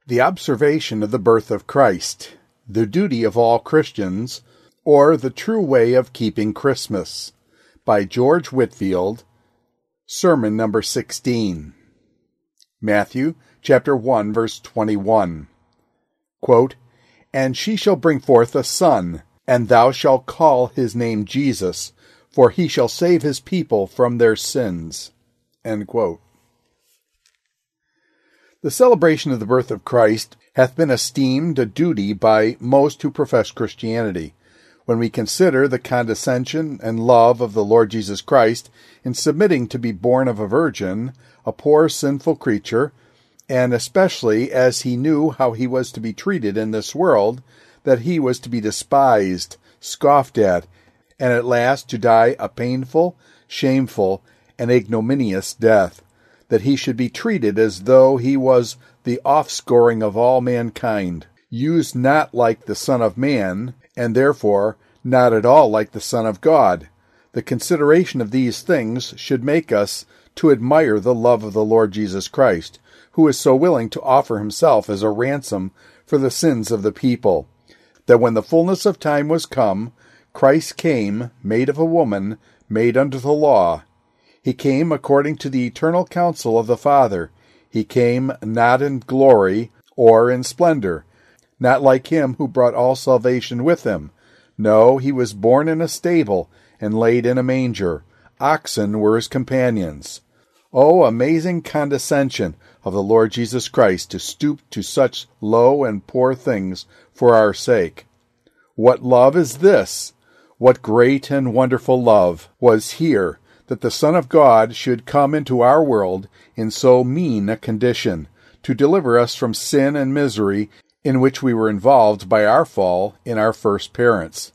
The Observation of the Birth of Christ, the Duty of All Christians, or the True Way of Keeping Christmas, by George Whitefield, Sermon number 16. Matthew chapter 1, verse 21. Quote, "And she shall bring forth a son, and thou shalt call his name Jesus, for he shall save his people from their sins." End quote. The celebration of the birth of Christ hath been esteemed a duty by most who profess Christianity. When we consider the condescension and love of the Lord Jesus Christ in submitting to be born of a virgin, a poor sinful creature, and especially as he knew how he was to be treated in this world, that he was to be despised, scoffed at, and at last to die a painful, shameful, and ignominious death, that he should be treated as though he was the offscouring of all mankind, used not like the Son of Man, and therefore not at all like the Son of God. The consideration of these things should make us to admire the love of the Lord Jesus Christ, who is so willing to offer himself as a ransom for the sins of the people, that when the fullness of time was come, Christ came, made of a woman, made under the law. He came according to the eternal counsel of the Father. He came not in glory or in splendor, not like him who brought all salvation with him. No, he was born in a stable and laid in a manger. Oxen were his companions. Oh, amazing condescension of the Lord Jesus Christ to stoop to such low and poor things for our sake. What love is this? What great and wonderful love was here, that the Son of God should come into our world in so mean a condition, to deliver us from sin and misery in which we were involved by our fall in our first parents.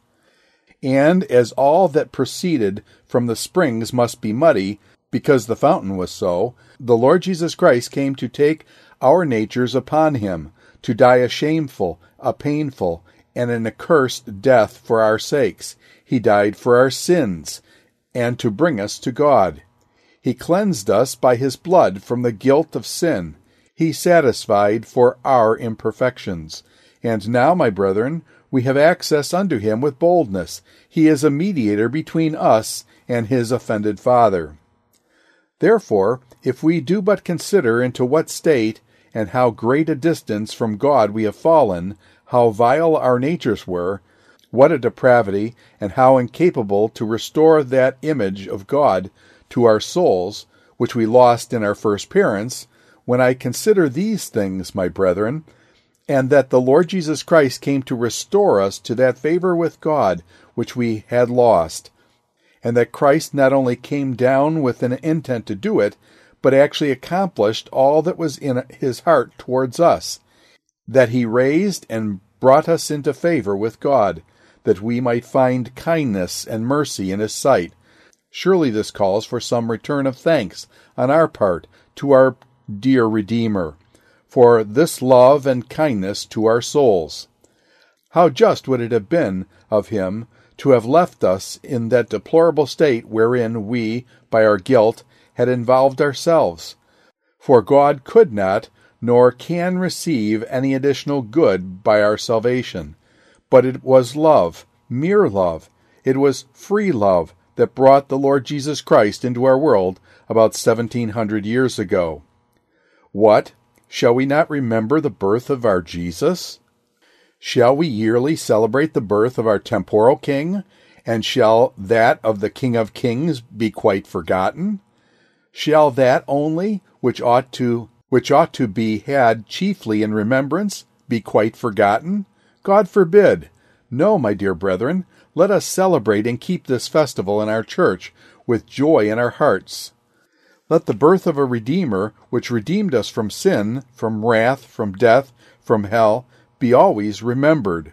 And as all that proceeded from the springs must be muddy, because the fountain was so, the Lord Jesus Christ came to take our natures upon him, to die a shameful, a painful, and an accursed death for our sakes. He died for our sins, and to bring us to God. He cleansed us by his blood from the guilt of sin. He satisfied for our imperfections. And now, my brethren, we have access unto him with boldness. He is a mediator between us and his offended Father. Therefore, if we do but consider into what state and how great a distance from God we have fallen, how vile our natures were, what a depravity, and how incapable to restore that image of God to our souls, which we lost in our first parents, when I consider these things, my brethren, and that the Lord Jesus Christ came to restore us to that favor with God which we had lost, and that Christ not only came down with an intent to do it, but actually accomplished all that was in his heart towards us, that he raised and brought us into favor with God, that we might find kindness and mercy in his sight. Surely this calls for some return of thanks on our part to our dear Redeemer, for this love and kindness to our souls. How just would it have been of him to have left us in that deplorable state wherein we, by our guilt, had involved ourselves. For God could not, nor can receive any additional good by our salvation. But it was love, mere love. It was free love that brought the Lord Jesus Christ into our world about 1700 years ago. What? Shall we not remember the birth of our Jesus? Shall we yearly celebrate the birth of our temporal King? And shall that of the King of Kings be quite forgotten? Shall that only, which ought to be had chiefly in remembrance, be quite forgotten? God forbid. No, my dear brethren, let us celebrate and keep this festival in our church with joy in our hearts. Let the birth of a Redeemer, which redeemed us from sin, from wrath, from death, from hell, be always remembered.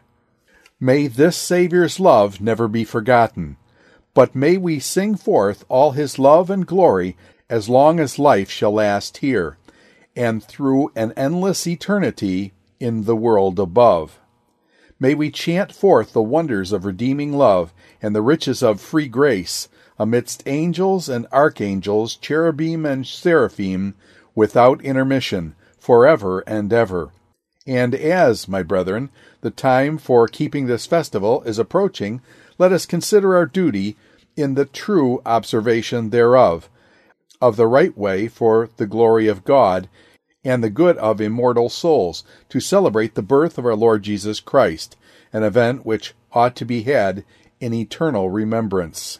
May this Saviour's love never be forgotten, but may we sing forth all his love and glory as long as life shall last here, and through an endless eternity in the world above. May we chant forth the wonders of redeeming love and the riches of free grace amidst angels and archangels, cherubim and seraphim, without intermission, forever and ever. And as, my brethren, the time for keeping this festival is approaching, let us consider our duty in the true observation thereof, of the right way for the glory of God and the good of immortal souls, to celebrate the birth of our Lord Jesus Christ, an event which ought to be had in eternal remembrance.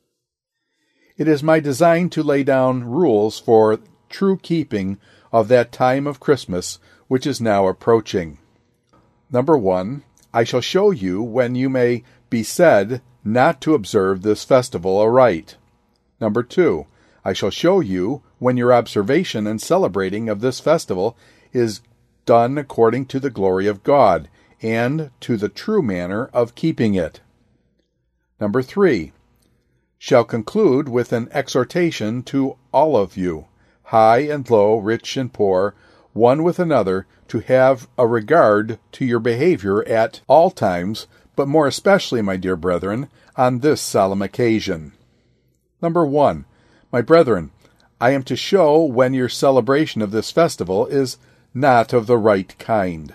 It is my design to lay down rules for true keeping of that time of Christmas which is now approaching. Number 1, I shall show you when you may be said not to observe this festival aright. Number 2, I shall show you when your observation and celebrating of this festival is done according to the glory of God, and to the true manner of keeping it. Number 3, shall conclude with an exhortation to all of you, high and low, rich and poor, one with another, to have a regard to your behavior at all times, but more especially, my dear brethren, on this solemn occasion. Number 1, my brethren, I am to show when your celebration of this festival is not of the right kind.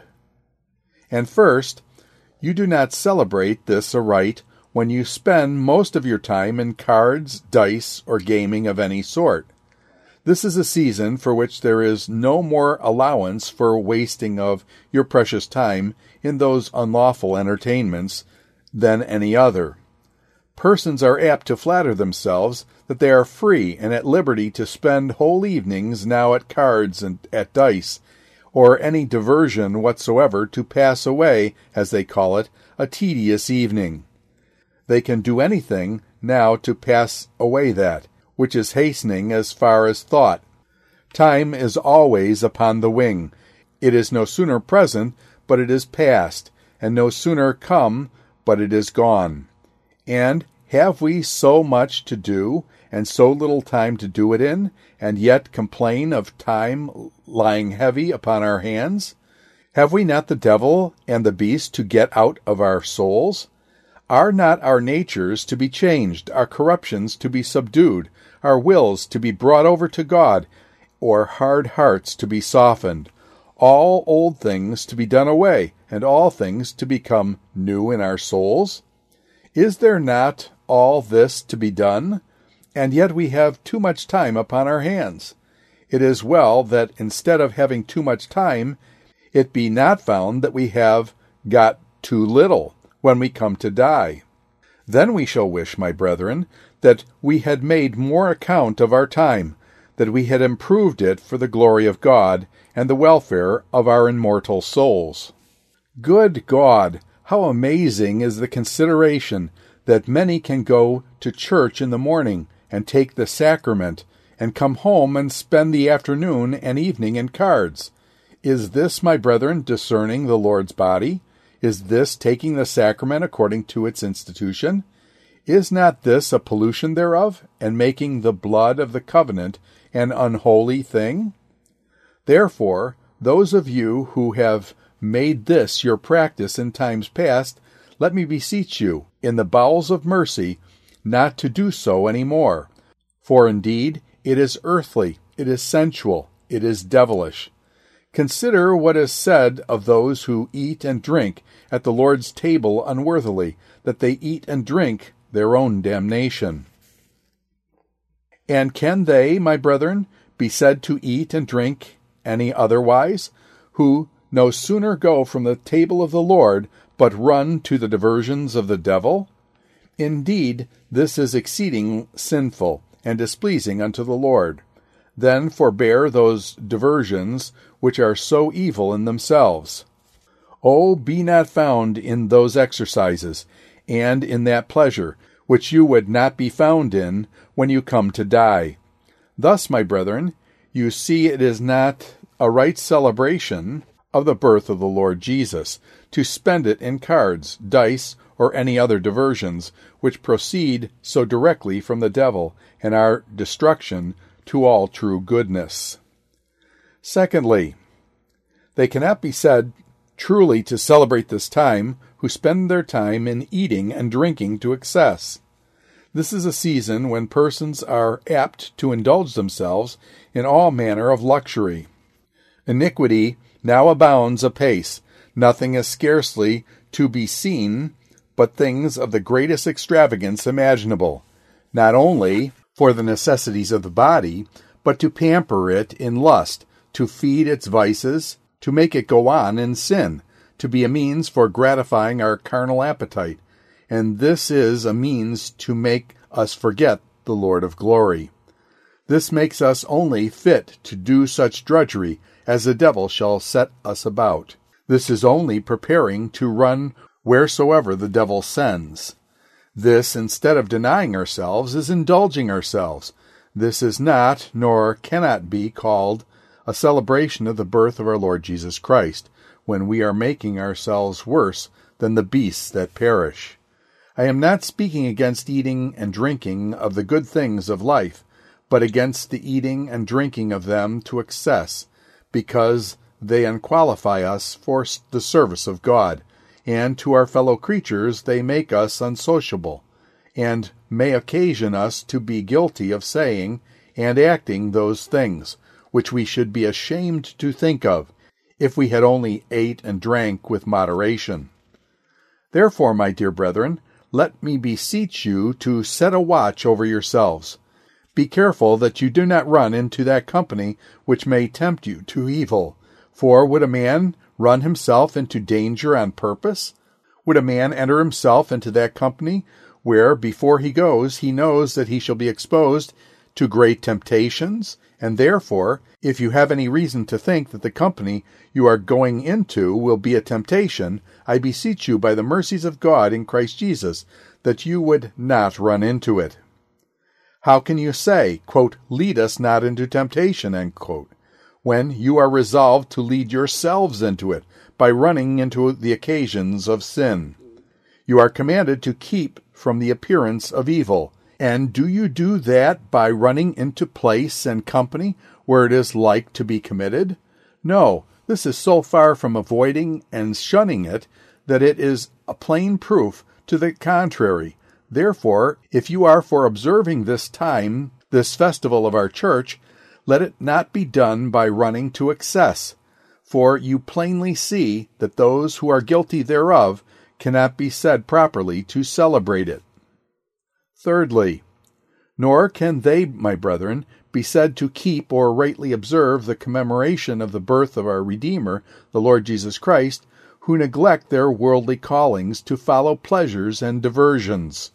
And first, you do not celebrate this aright when you spend most of your time in cards, dice, or gaming of any sort. This is a season for which there is no more allowance for wasting of your precious time in those unlawful entertainments than any other. Persons are apt to flatter themselves that they are free and at liberty to spend whole evenings now at cards and at dice, or any diversion whatsoever to pass away, as they call it, a tedious evening. They can do anything now to pass away that, which is hastening as far as thought. Time is always upon the wing. It is no sooner present, but it is past, and no sooner come, but it is gone. And have we so much to do, and so little time to do it in, and yet complain of time lying heavy upon our hands? Have we not the devil and the beast to get out of our souls? Are not our natures to be changed, our corruptions to be subdued, our wills to be brought over to God, or hard hearts to be softened, all old things to be done away, and all things to become new in our souls? Is there not all this to be done? And yet we have too much time upon our hands. It is well that instead of having too much time, it be not found that we have got too little when we come to die. Then we shall wish, my brethren, that we had made more account of our time, that we had improved it for the glory of God and the welfare of our immortal souls. Good God, how amazing is the consideration that many can go to church in the morning and take the sacrament, and come home and spend the afternoon and evening in cards. Is this, my brethren, discerning the Lord's body? Is this taking the sacrament according to its institution? Is not this a pollution thereof, and making the blood of the covenant an unholy thing? Therefore, those of you who have made this your practice in times past, let me beseech you, in the bowels of mercy, not to do so any more. For indeed, it is earthly, it is sensual, it is devilish. Consider what is said of those who eat and drink at the Lord's table unworthily, that they eat and drink their own damnation. And can they, my brethren, be said to eat and drink any otherwise, who no sooner go from the table of the Lord, but run to the diversions of the devil? Indeed, this is exceeding sinful, and displeasing unto the Lord. Then forbear those diversions which are so evil in themselves. O be not found in those exercises, and in that pleasure, which you would not be found in when you come to die. Thus, my brethren, you see it is not a right celebration of the birth of the Lord Jesus, to spend it in cards, dice, or any other diversions, which proceed so directly from the devil, and are destruction to all true goodness. Secondly, they cannot be said truly to celebrate this time who spend their time in eating and drinking to excess. This is a season when persons are apt to indulge themselves in all manner of luxury. Iniquity now abounds apace. Nothing is scarcely to be seen but things of the greatest extravagance imaginable, not only for the necessities of the body, but to pamper it in lust, to feed its vices, to make it go on in sin, to be a means for gratifying our carnal appetite, and this is a means to make us forget the Lord of glory. This makes us only fit to do such drudgery as the devil shall set us about. This is only preparing to run wheresoever the devil sends. This, instead of denying ourselves, is indulging ourselves. This is not, nor cannot be called, a celebration of the birth of our Lord Jesus Christ, when we are making ourselves worse than the beasts that perish. I am not speaking against eating and drinking of the good things of life, but against the eating and drinking of them to excess, because they unqualify us for the service of God, and to our fellow creatures they make us unsociable, and may occasion us to be guilty of saying and acting those things, which we should be ashamed to think of, if we had only ate and drank with moderation. Therefore, my dear brethren, let me beseech you to set a watch over yourselves. Be careful that you do not run into that company which may tempt you to evil. For would a man run himself into danger on purpose? Would a man enter himself into that company where, before he goes, he knows that he shall be exposed to great temptations? And therefore, if you have any reason to think that the company you are going into will be a temptation, I beseech you by the mercies of God in Christ Jesus that you would not run into it. How can you say, quote, lead us not into temptation, end quote, when you are resolved to lead yourselves into it by running into the occasions of sin? You are commanded to keep from the appearance of evil. And do you do that by running into place and company where it is like to be committed? No, this is so far from avoiding and shunning it that it is a plain proof to the contrary. Therefore, if you are for observing this time, this festival of our church, let it not be done by running to excess, for you plainly see that those who are guilty thereof cannot be said properly to celebrate it. Thirdly, nor can they, my brethren, be said to keep or rightly observe the commemoration of the birth of our Redeemer, the Lord Jesus Christ, who neglect their worldly callings to follow pleasures and diversions.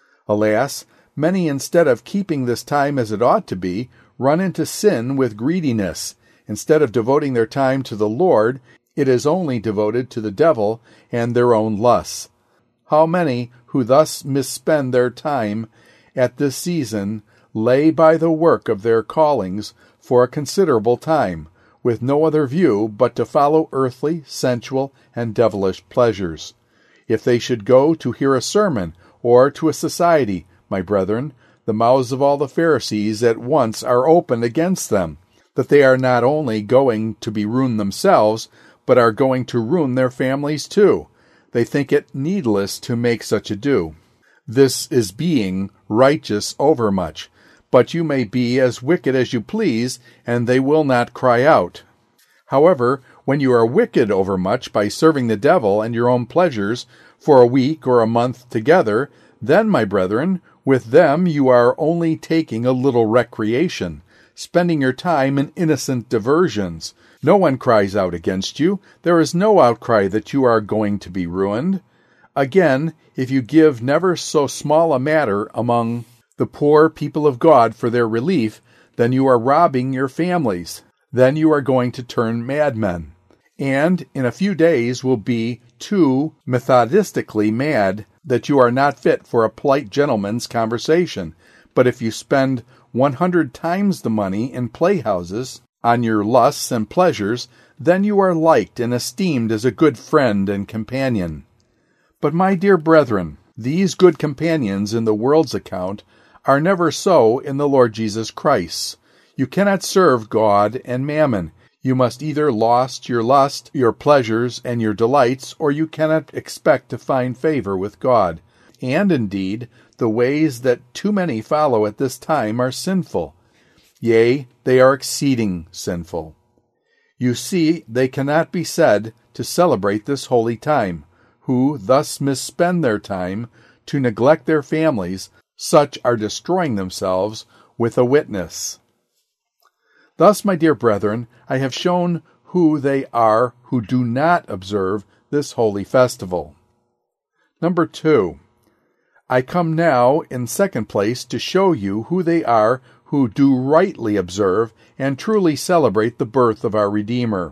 Alas, many, instead of keeping this time as it ought to be, run into sin with greediness. Instead of devoting their time to the Lord, it is only devoted to the devil and their own lusts. How many who thus misspend their time at this season lay by the work of their callings for a considerable time, with no other view but to follow earthly, sensual, and devilish pleasures. If they should go to hear a sermon or to a society, my brethren, the mouths of all the Pharisees at once are opened against them, that they are not only going to be ruined themselves, but are going to ruin their families too. They think it needless to make such ado. This is being righteous overmuch. But you may be as wicked as you please, and they will not cry out. However, when you are wicked overmuch by serving the devil and your own pleasures for a week or a month together, then, my brethren, with them you are only taking a little recreation, spending your time in innocent diversions. No one cries out against you. There is no outcry that you are going to be ruined. Again, if you give never so small a matter among the poor people of God for their relief, then you are robbing your families. Then you are going to turn madmen, and in a few days will be too methodistically mad that you are not fit for a polite gentleman's conversation. But if you spend 100 times the money in playhouses on your lusts and pleasures, then you are liked and esteemed as a good friend and companion. But, my dear brethren, these good companions in the world's account are never so in the Lord Jesus Christ. You cannot serve God and mammon. You must either lost your lust, your pleasures, and your delights, or you cannot expect to find favor with God. And indeed, the ways that too many follow at this time are sinful. Yea, they are exceeding sinful. You see, they cannot be said to celebrate this holy time, who thus misspend their time to neglect their families. Such are destroying themselves with a witness. Thus, my dear brethren, I have shown who they are who do not observe this holy festival. Number 2. I come now, in second place, to show you who they are who do rightly observe and truly celebrate the birth of our Redeemer.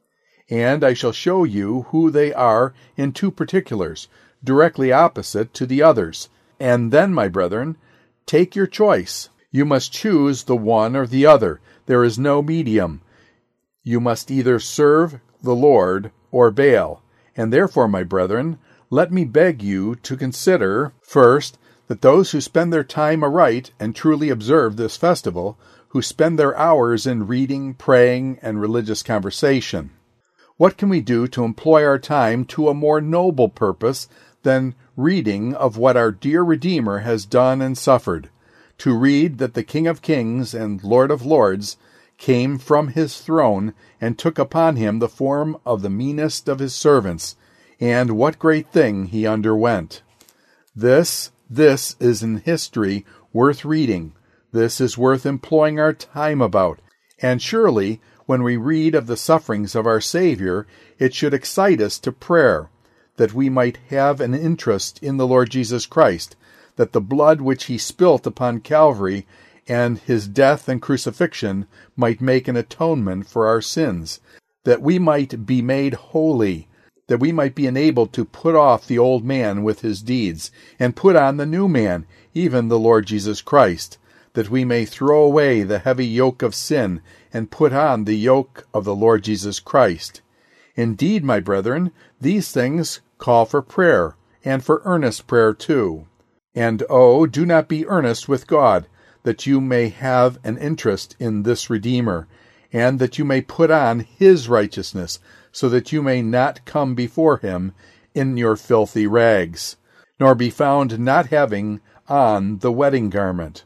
And I shall show you who they are in 2 particulars, directly opposite to the others. And then, my brethren, take your choice. You must choose the one or the other. There is no medium. You must either serve the Lord or Baal. And therefore, my brethren, let me beg you to consider, first, that those who spend their time aright and truly observe this festival, who spend their hours in reading, praying, and religious conversation. What can we do to employ our time to a more noble purpose than reading of what our dear Redeemer has done and suffered? To read that the King of Kings and Lord of Lords came from his throne and took upon him the form of the meanest of his servants, and what great thing he underwent. This is an history worth reading. This is worth employing our time about. And surely, when we read of the sufferings of our Savior, it should excite us to prayer, that we might have an interest in the Lord Jesus Christ, that the blood which he spilt upon Calvary and his death and crucifixion might make an atonement for our sins, that we might be made holy, that we might be enabled to put off the old man with his deeds, and put on the new man, even the Lord Jesus Christ, that we may throw away the heavy yoke of sin, and put on the yoke of the Lord Jesus Christ. Indeed, my brethren, these things call for prayer, and for earnest prayer too. And do not be earnest with God, that you may have an interest in this Redeemer, and that you may put on his righteousness, so that you may not come before him in your filthy rags, nor be found not having on the wedding garment.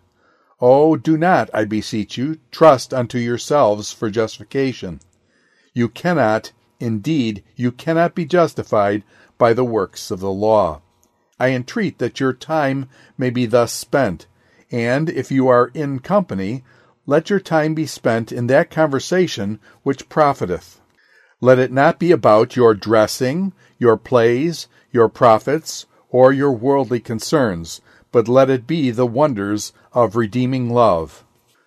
Do not, I beseech you, trust unto yourselves for justification. You cannot be justified by the works of the law. I entreat that your time may be thus spent, and if you are in company, let your time be spent in that conversation which profiteth. Let it not be about your dressing, your plays, your profits, or your worldly concerns, but let it be the wonders of redeeming love.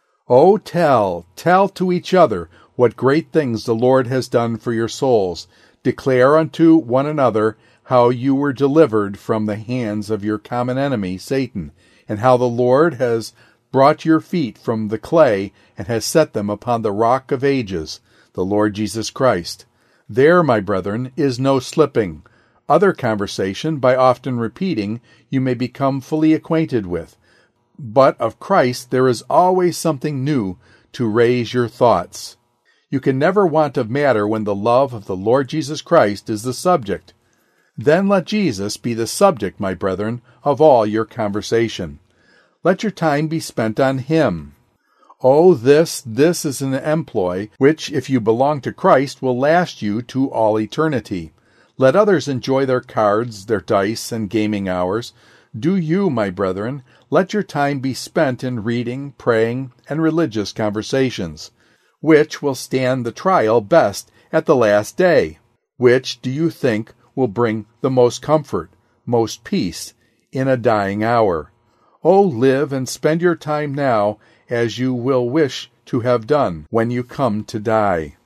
Tell to each other what great things the Lord has done for your souls. Declare unto one another how you were delivered from the hands of your common enemy, Satan, and how the Lord has brought your feet from the clay and has set them upon the rock of ages, the Lord Jesus Christ. There, my brethren, is no slipping. Other conversation, by often repeating, you may become fully acquainted with. But of Christ there is always something new to raise your thoughts. You can never want of matter when the love of the Lord Jesus Christ is the subject. Then let Jesus be the subject, my brethren, of all your conversation. Let your time be spent on him. This is an employ which, if you belong to Christ, will last you to all eternity. Let others enjoy their cards, their dice, and gaming hours. Do you, my brethren, let your time be spent in reading, praying, and religious conversations. Which will stand the trial best at the last day? Which do you think will bring the most comfort, most peace, in a dying hour? Live and spend your time now as you will wish to have done when you come to die.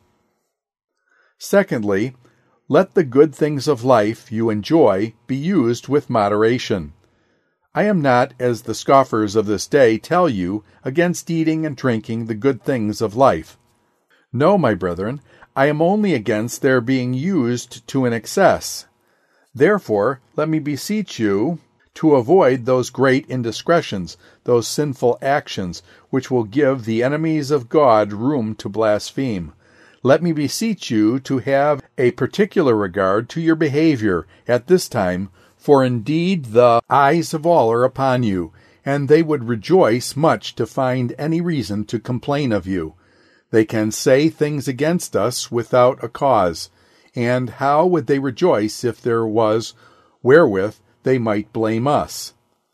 Secondly, let the good things of life you enjoy be used with moderation. I am not, as the scoffers of this day tell you, against eating and drinking the good things of life. No, my brethren, I am only against their being used to an excess. Therefore, let me beseech you to avoid those great indiscretions, those sinful actions, which will give the enemies of God room to blaspheme. Let me beseech you to have a particular regard to your behavior at this time, for indeed the eyes of all are upon you, and they would rejoice much to find any reason to complain of you. They can say things against us without a cause, and how would they rejoice if there was wherewith they might blame us?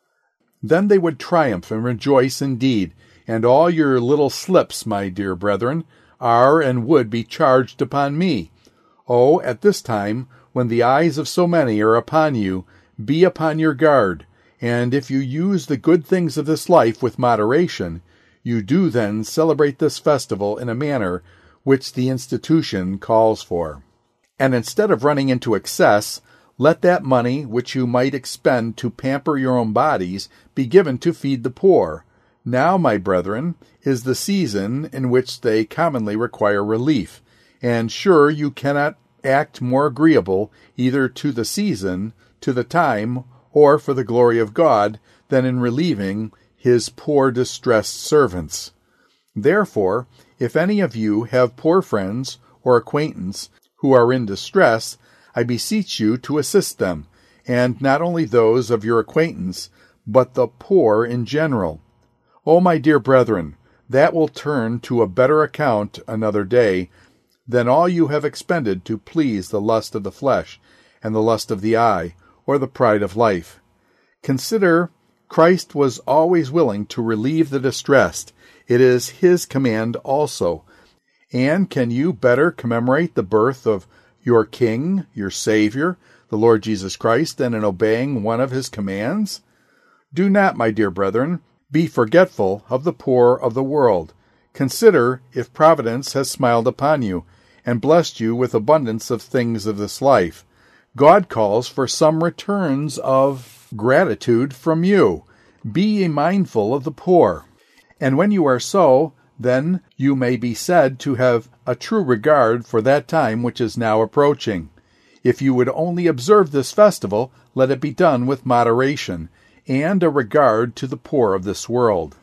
Then they would triumph and rejoice indeed, and all your little slips, my dear brethren, are and would be charged upon me. Oh, at this time, when the eyes of so many are upon you, be upon your guard, and if you use the good things of this life with moderation, you do then celebrate this festival in a manner which the institution calls for. And instead of running into excess, let that money which you might expend to pamper your own bodies be given to feed the poor. Now, my brethren, is the season in which they commonly require relief, and sure you cannot act more agreeable either to the season, to the time, or for the glory of God, than in relieving his poor distressed servants. Therefore, if any of you have poor friends or acquaintance who are in distress, I beseech you to assist them, and not only those of your acquaintance, but the poor in general. O my dear brethren, that will turn to a better account another day than all you have expended to please the lust of the flesh, and the lust of the eye, or the pride of life. Consider, Christ was always willing to relieve the distressed. It is his command also. And can you better commemorate the birth of your King, your Savior, the Lord Jesus Christ, than in obeying one of his commands? Do not, my dear brethren, be forgetful of the poor of the world. Consider if Providence has smiled upon you, and blessed you with abundance of things of this life. God calls for some returns of gratitude from you. Be ye mindful of the poor. And when you are so, then you may be said to have a true regard for that time which is now approaching. If you would only observe this festival, let it be done with moderation, and a regard to the poor of this world.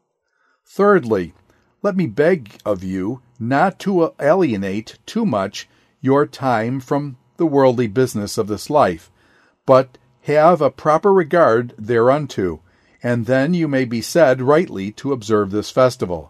Thirdly, let me beg of you not to alienate too much your time from the worldly business of this life, but have a proper regard thereunto, and then you may be said rightly to observe this festival.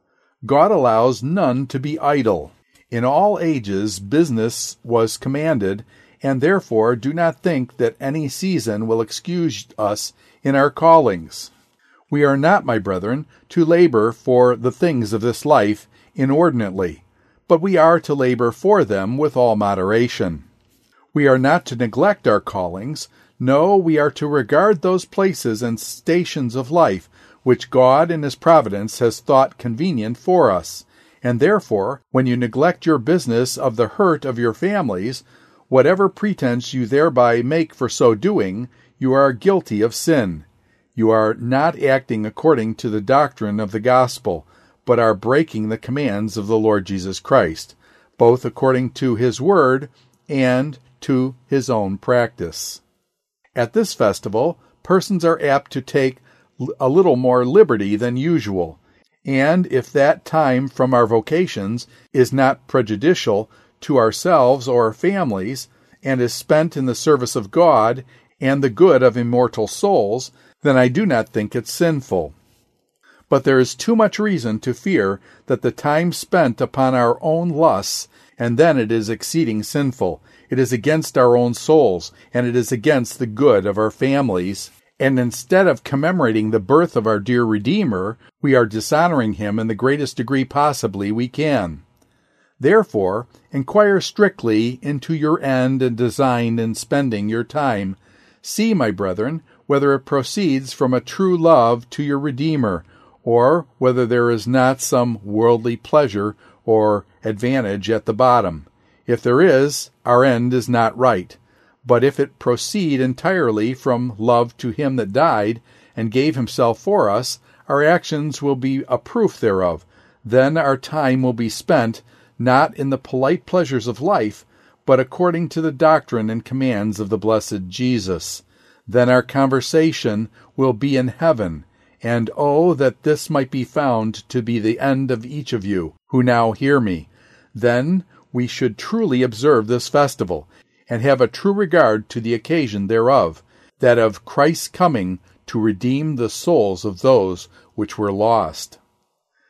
God allows none to be idle. In all ages business was commanded, and therefore do not think that any season will excuse us in our callings. We are not, my brethren, to labor for the things of this life inordinately, but we are to labor for them with all moderation. We are not to neglect our callings. No, we are to regard those places and stations of life which God in his providence has thought convenient for us. And therefore, when you neglect your business of the hurt of your families, whatever pretense you thereby make for so doing, you are guilty of sin. You are not acting according to the doctrine of the gospel, but are breaking the commands of the Lord Jesus Christ, both according to his word and to his own practice. At this festival, persons are apt to take a little more liberty than usual, and if that time from our vocations is not prejudicial to ourselves or our families, and is spent in the service of God and the good of immortal souls, then I do not think it sinful. But there is too much reason to fear that the time spent upon our own lusts, and then it is exceeding sinful. It is against our own souls, and it is against the good of our families. And instead of commemorating the birth of our dear Redeemer, we are dishonoring him in the greatest degree possibly we can. Therefore, inquire strictly into your end and design in spending your time. See, my brethren, whether it proceeds from a true love to your Redeemer, or whether there is not some worldly pleasure or advantage at the bottom. If there is, our end is not right. But if it proceed entirely from love to him that died and gave himself for us, our actions will be a proof thereof. Then our time will be spent not in the polite pleasures of life, but according to the doctrine and commands of the blessed Jesus. Then our conversation will be in heaven. And oh, that this might be found to be the end of each of you, who now hear me. Then we should truly observe this festival, and have a true regard to the occasion thereof, that of Christ's coming to redeem the souls of those which were lost.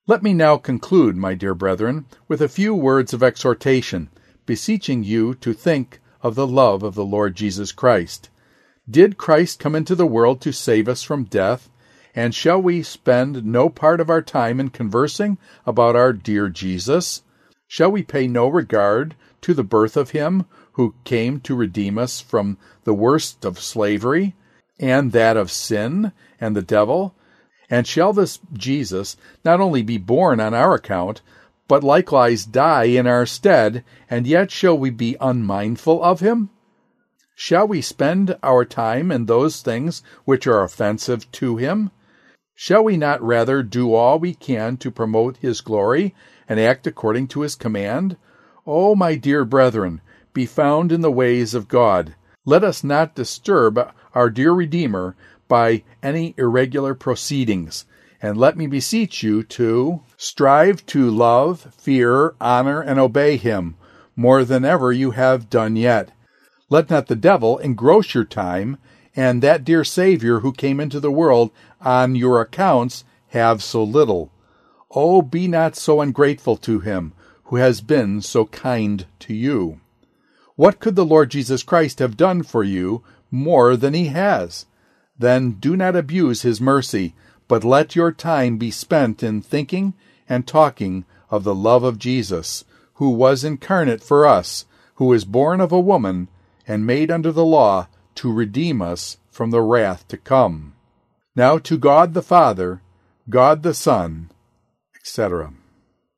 Let me now conclude, my dear brethren, with a few words of exhortation, beseeching you to think of the love of the Lord Jesus Christ. Did Christ come into the world to save us from death? And shall we spend no part of our time in conversing about our dear Jesus? Shall we pay no regard to the birth of him who came to redeem us from the worst of slavery, and that of sin and the devil? And shall this Jesus not only be born on our account, but likewise die in our stead, and yet shall we be unmindful of him? Shall we spend our time in those things which are offensive to him? Shall we not rather do all we can to promote his glory and act according to his command? O my dear brethren, be found in the ways of God. Let us not disturb our dear Redeemer by any irregular proceedings, and let me beseech you to strive to love, fear, honor, and obey him more than ever you have done yet. Let not the devil engross your time, and that dear Savior who came into the world on your accounts have so little. Oh, be not so ungrateful to him who has been so kind to you. What could the Lord Jesus Christ have done for you more than he has? Then do not abuse his mercy, but let your time be spent in thinking and talking of the love of Jesus, who was incarnate for us, who was born of a woman, and made under the law to redeem us from the wrath to come. Now to God the Father, God the Son, etc.